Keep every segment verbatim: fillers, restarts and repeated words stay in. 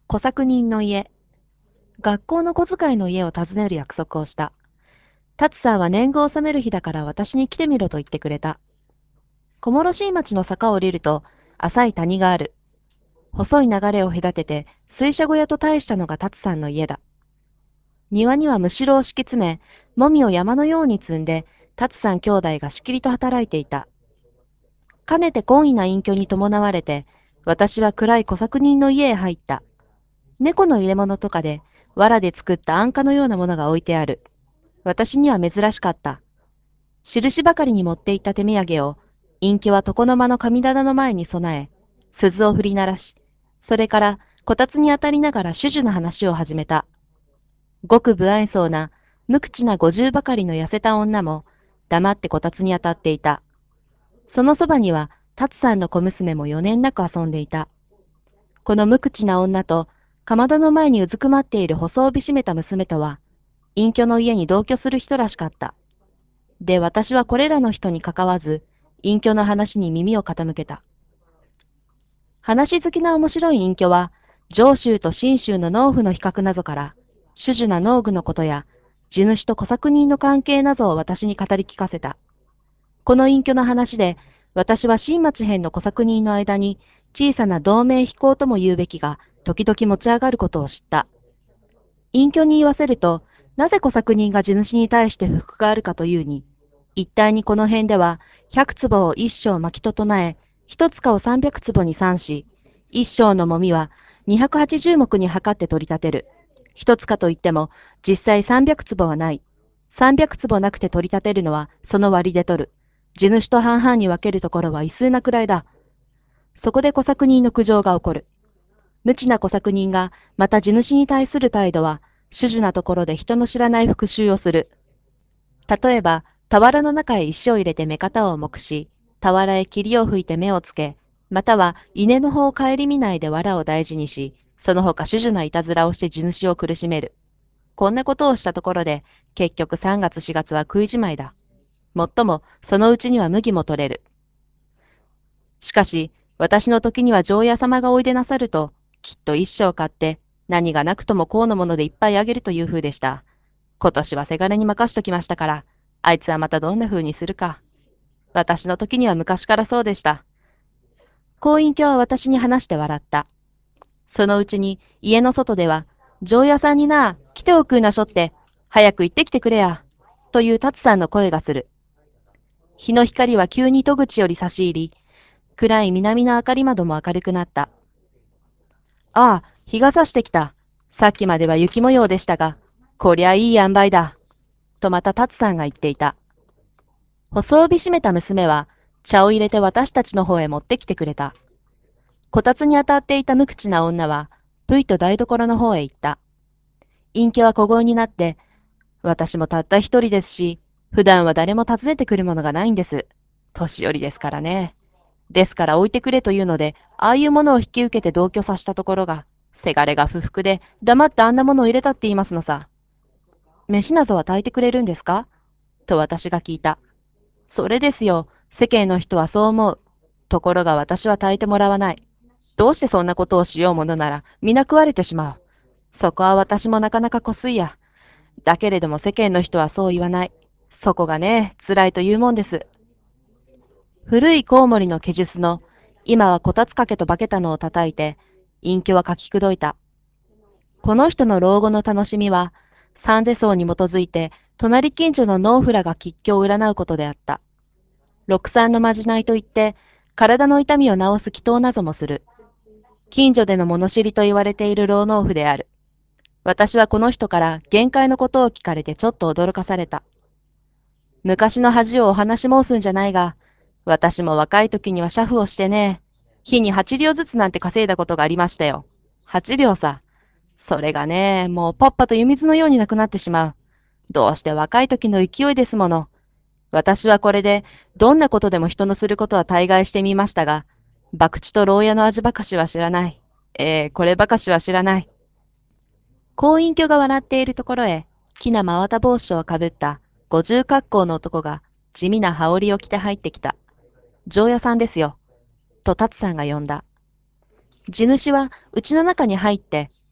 小作人の家。学校の小遣いの家を訪ねる約束をした。タツさんは年貢を納める日だから私に来てみろと言ってくれた。小諸しい町の坂を降りると浅い谷がある。細い流れを隔てて水車小屋と大したのがタツさんの家だ。庭にはむしろを敷き詰め、もみを山のように積んで、タツさん兄弟がしきりと働いていた。かねて懇意な隠居に伴われて、私は暗い小作人の家へ入った。猫の入れ物とかで、藁で作った安価のようなものが置いてある。私には珍しかった。印ばかりに持っていった手土産を、隠居は床の間の神棚の前に備え、鈴を振り鳴らし、それからこたつに当たりながら種々の話を始めた。ごく不愛想な、無口な五十ばかりの痩せた女も、黙ってこたつに当たっていた。そのそばには、タツさんの小娘も余念なく遊んでいた。この無口な女と、かまどの前にうずくまっている細帯締めた娘とは、隠居の家に同居する人らしかった。で、私はこれらの人に関わず、隠居の話に耳を傾けた。話好きな面白い隠居は、上州と信州の農夫の比較などから、種々な農具のことや、地主と小作人の関係などを私に語り聞かせた。この隠居の話で、私は新町編の小作人の間に、小さな同盟飛行とも言うべきが、時々持ち上がることを知った。隠居に言わせると、なぜ小作人が地主に対して不服があるかというに、一体にこの辺では、百坪を一升巻きと唱え、一塚を三百坪に算し、一升のもみは二百八十目に測って取り立てる。一塚といっても、実際三百坪はない。三百坪なくて取り立てるのは、その割で取る。地主と半々に分けるところは異数なくらいだ。そこで小作人の苦情が起こる。無知な小作人が、また地主に対する態度は、種々なところで人の知らない復讐をする。例えば、俵の中へ石を入れて目方を重くし、俵へ霧を吹いて目をつけ、または稲の方を顧みないで藁を大事にし、その他種々ないたずらをして地主を苦しめる。こんなことをしたところで、結局さんがつしがつは食いじまいだ。もっとも、そのうちには麦も取れる。しかし、私の時には常夜様がおいでなさると、きっと一升買って、何がなくともこうのものでいっぱいあげるという風でした。今年はせがれに任しときましたから、あいつはまたどんな風にするか。私の時には昔からそうでした。婚姻家は私に話して笑った。そのうちに家の外では、常夜さんにな、来ておくんなしょって、早く行ってきてくれや、という達さんの声がする。日の光は急に戸口より差し入り、暗い南の明かり窓も明るくなった。ああ、日が差してきた。さっきまでは雪模様でしたが、こりゃいい塩梅だ。とまた達さんが言っていた。細帯締めた娘は、茶を入れて私たちの方へ持ってきてくれた。こたつに当たっていた無口な女は、ぷいと台所の方へ行った。隠居は小声になって、私もたった一人ですし、普段は誰も訪ねてくるものがないんです。年寄りですからね。ですから置いてくれというので、ああいうものを引き受けて同居させたところが、せがれが不服で、黙ってあんなものを入れたって言いますのさ。飯などは炊いてくれるんですかと私が聞いた。それですよ。世間の人はそう思う。ところが私は炊いてもらわない。どうしてそんなことをしようものなら、皆食われてしまう。そこは私もなかなかこすいや。だけれども世間の人はそう言わない。そこがね、辛いというもんです。古いコウモリの毛術の、今はこたつかけと化けたのを叩いて、隠居は書きくどいた。この人の老後の楽しみは、三世相に基づいて、隣近所の農夫らが吉居を占うことであった。六三のまじないといって、体の痛みを治す祈祷などもする。近所での物知りと言われている老農夫である。私はこの人から限界のことを聞かれてちょっと驚かされた。昔の恥をお話し申すんじゃないが、私も若い時には車夫をしてね、日に八両ずつなんて稼いだことがありましたよ。八両さ。それがね、もうパッパと湯水のようになくなってしまう。どうして若い時の勢いですもの。私はこれで、どんなことでも人のすることは大概してみましたが、博打と牢屋の味ばかしは知らない。ええ、こればかしは知らない。婚姻居が笑っているところへ、木な真綿帽子をかぶった五十格好の男が地味な羽織を着て入ってきた。常屋さんですよ。と達さんが呼んだ。地主は家の中に入って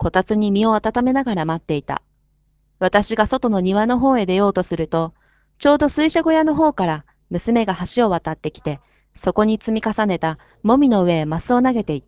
こたつに身を温めながら待っていた。私が外の庭の方へ出ようとすると、ちょうど水車小屋の方から娘が橋を渡ってきて、そこに積み重ねたもみの上へマスを投げていった。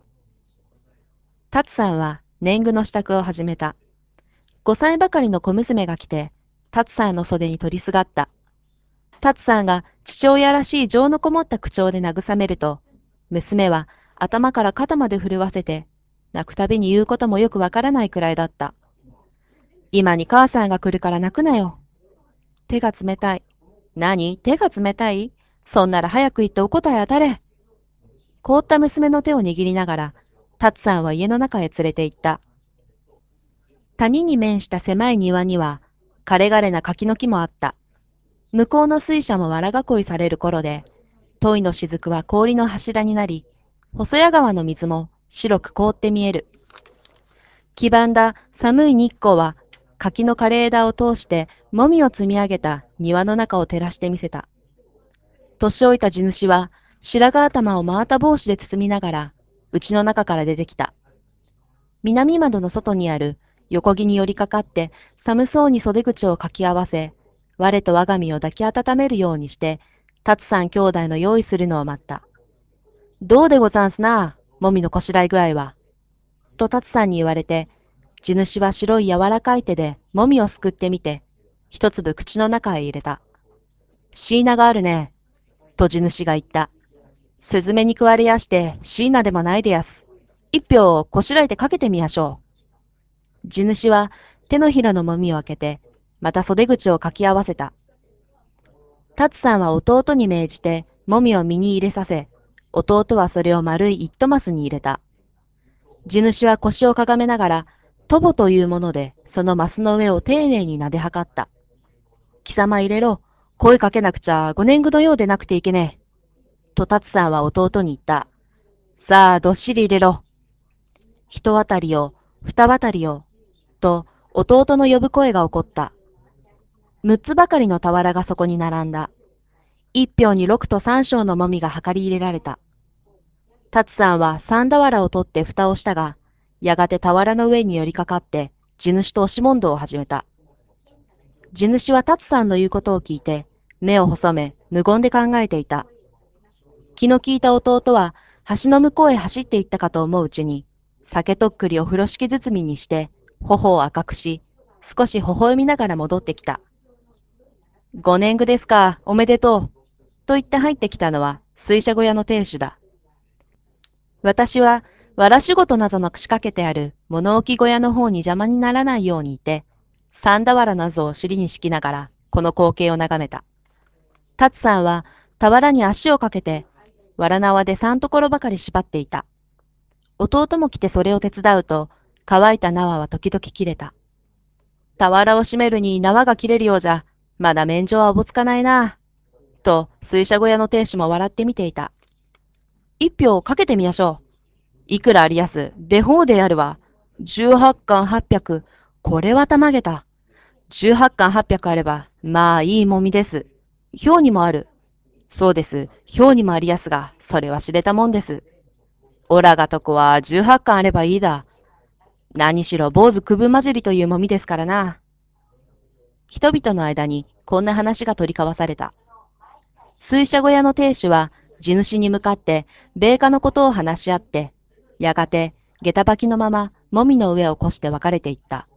タツさんは年貢の支度を始めた。ごさいばかりの小娘が来て、タツさんの袖に取りすがった。タツさんが父親らしい情のこもった口調で慰めると、娘は頭から肩まで震わせて、泣くたびに言うこともよくわからないくらいだった。今に母さんが来るから泣くなよ。手が冷たい。何？手が冷たい？そんなら早く行ってお答え当たれ。凍った娘の手を握りながら、タツさんは家の中へ連れて行った。谷に面した狭い庭には、枯れ枯れな柿の木もあった。向こうの水車も藁囲いされる頃で、問いの雫は氷の柱になり、細谷川の水も白く凍って見える。黄ばんだ寒い日光は柿の枯れ枝を通してもみを積み上げた庭の中を照らしてみせた。年老いた地主は白髪頭を真綿帽子で包みながら家の中から出てきた。南窓の外にある横木に寄りかかって寒そうに袖口をかき合わせ、我と我が身を抱き温めるようにして、タツさん兄弟の用意するのを待った。どうでござんすな、もみのこしらえ具合は。とタツさんに言われて、地主は白い柔らかい手でもみをすくってみて、一粒口の中へ入れた。椎名があるね、と地主が言った。スズメに食われやして椎名でもないでやす。一票こしらえてかけてみやしょう。地主は手のひらのもみを開けて、また袖口をかき合わせた。タツさんは弟に命じて、もみを身に入れさせ、弟はそれを丸い一トマスに入れた。地主は腰をかがめながら、トボというもので、そのマスの上を丁寧に撫で測った。貴様入れろ。声かけなくちゃ五年ぐのようでなくていけねえ。とタツさんは弟に言った。さあ、どっしり入れろ。一渡りを、二渡りを、と弟の呼ぶ声が起こった。六つばかりの俵がそこに並んだ。一票に六と三升のもみが量り入れられた。タツさんは三俵を取って蓋をしたが、やがて俵の上に寄りかかって、地主と押し問答を始めた。地主はタツさんの言うことを聞いて、目を細め、無言で考えていた。気の利いた弟は、橋の向こうへ走っていったかと思ううちに、酒とっくりを風呂敷包みにして、頬を赤くし、少し微笑みながら戻ってきた。五年ぐですか、おめでとう。と言って入ってきたのは、水車小屋の亭主だ。私は、わら仕事などの仕掛けてある物置小屋の方に邪魔にならないようにいて、三俵などを尻に敷きながら、この光景を眺めた。タツさんは、俵に足をかけて、わら縄で三ところばかり縛っていた。弟も来てそれを手伝うと、乾いた縄は時々切れた。俵を閉めるに縄が切れるようじゃ、まだ免状はおぼつかないな。と、水車小屋の亭主も笑って見ていた。一票かけてみやしょう。いくらありやす、出法でやるわ。十八貫八百。これはたまげた。十八貫八百あれば、まあいいもみです。表にもある。そうです。表にもありやすが、それは知れたもんです。オラがとこは十八貫あればいいだ。何しろ坊主くぶ混じりというもみですからな。人々の間にこんな話が取り交わされた。水車小屋の亭主は地主に向かって米価のことを話し合って、やがて下駄履きのままもみの上を越して別れていった。